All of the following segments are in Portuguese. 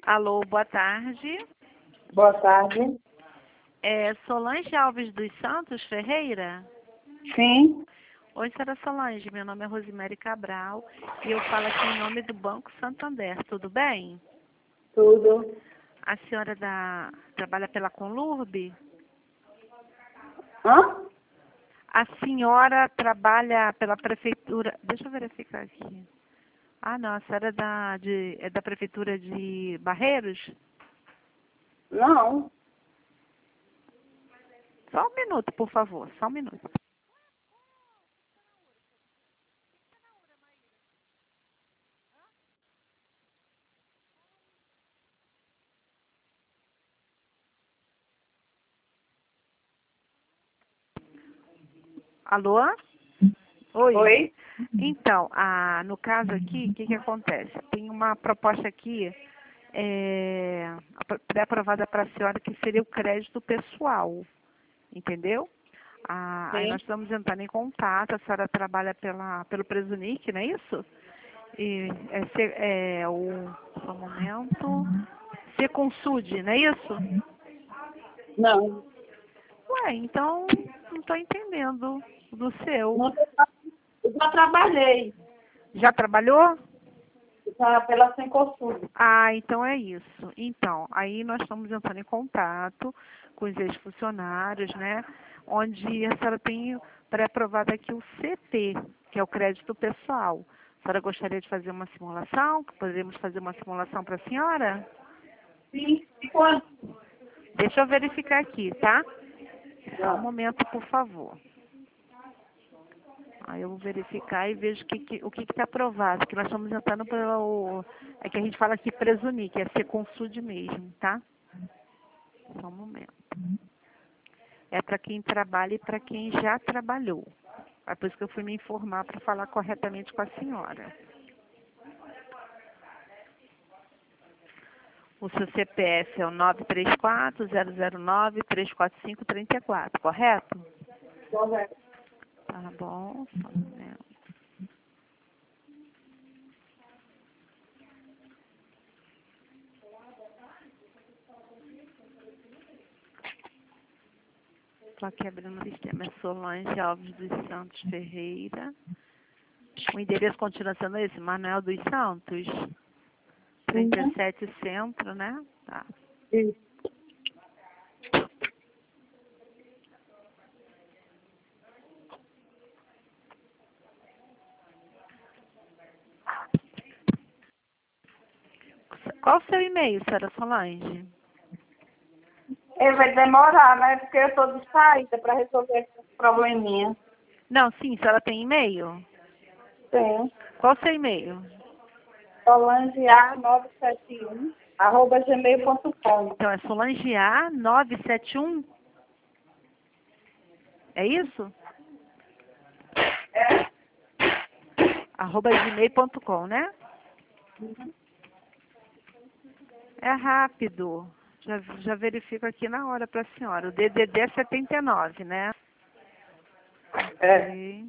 Alô, boa tarde. Boa tarde. É Solange Alves dos Santos Ferreira? Sim, Oi, senhora Solange, meu nome é Rosemary Cabral e eu falo aqui em nome do Banco Santander, tudo bem? tudo. A senhora trabalha pela Conlurb? Hã? A senhora trabalha pela prefeitura... Deixa eu verificar aqui. Ah, não, a senhora é da prefeitura de Barreiros? Não. Só um minuto, por favor, só um minuto. Alô? Oi. Oi? Então, no caso aqui, o que que acontece? Tem uma proposta aqui pré-aprovada para a senhora que seria o crédito pessoal, entendeu? Aí Sim. nós estamos entrando em contato, a senhora trabalha pelo Presunic, não é isso? E só um momento, Seconsude, não é isso? Não. Ué, então não estou entendendo do seu. Não, eu já trabalhei. Já trabalhou? Já pela Cencosud. Ah, então é isso. Então, aí nós estamos entrando em contato com os ex-funcionários, né? Onde a senhora tem pré-aprovado aqui o CP, que é o crédito pessoal. A senhora gostaria de fazer uma simulação? Podemos fazer uma simulação para a senhora? Sim. E quanto? Deixa eu verificar aqui, tá? Só um Não. momento, por favor. Aí eu vou verificar e vejo o que está aprovado, que nós estamos entrando pelo... É que a gente fala aqui presumir, que é ser consude mesmo, tá? Só um momento. É para quem trabalha e para quem já trabalhou. É por isso que eu fui me informar para falar corretamente com a senhora. O seu CPF é o 934-009-345-34, correto? Correto. Tá bom, só um momento. Estou aqui abrindo o sistema. É Solange Alves dos Santos Ferreira. O endereço continua sendo esse, Manuel dos Santos, Uhum. 37 Centro, né? Tá. Sim. Qual o seu e-mail, senhora Solange? Ele vai demorar, né? Porque eu estou de saída para resolver esse probleminha. Não, sim, a senhora tem e-mail? Sim. Qual o seu e-mail? solangeA971 @gmail.com. Então, é solangear971, é isso? É. @gmail.com, né? É rápido. Já verifico aqui na hora para a senhora. O DDD é 79, né? É. Ok.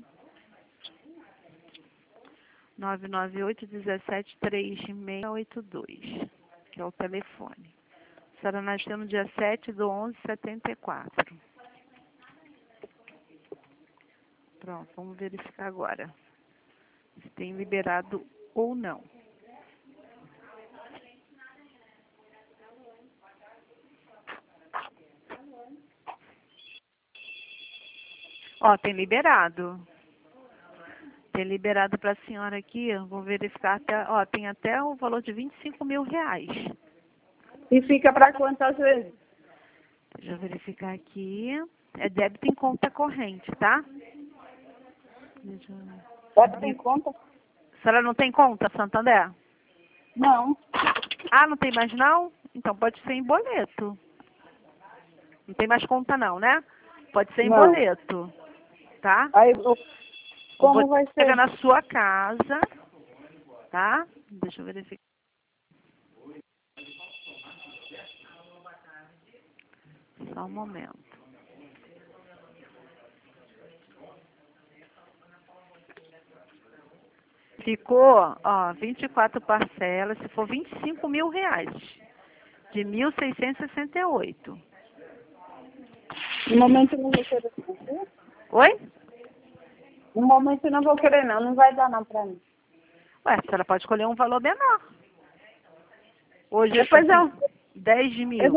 998-17-3682, que é o telefone. A senhora nasceu no dia 7/11/74. Pronto, vamos verificar agora se tem liberado ou não. Ó, tem liberado. Tem liberado para a senhora aqui, eu vou verificar até, ó, tem até o valor de R$ 25.000. E fica para quantas vezes? Deixa eu verificar aqui. É débito em conta corrente, tá? Deixa eu... Pode ter em conta? A senhora não tem conta, Santander? Não. Ah, não tem mais não? Então pode ser em boleto. Não tem mais conta não, né? Pode ser em Não. boleto, tá? Aí, O como boleto vai chega ser? na sua casa, tá? Deixa eu verificar. Só um momento. Ficou, ó, 24 parcelas, se for R$ 25.000, de 1.668. No momento eu não vou querer não. Oi? No momento eu não vou querer não, não vai dar não pra mim. Ué, a senhora pode escolher um valor menor. Hoje, Depois assim, eu 10 eu mil. vou...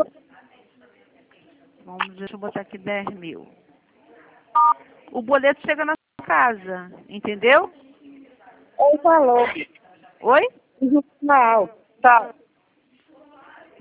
Deixa eu botar aqui 10 mil. O boleto chega na sua casa, entendeu? Ele falou. Oi? Não, tá.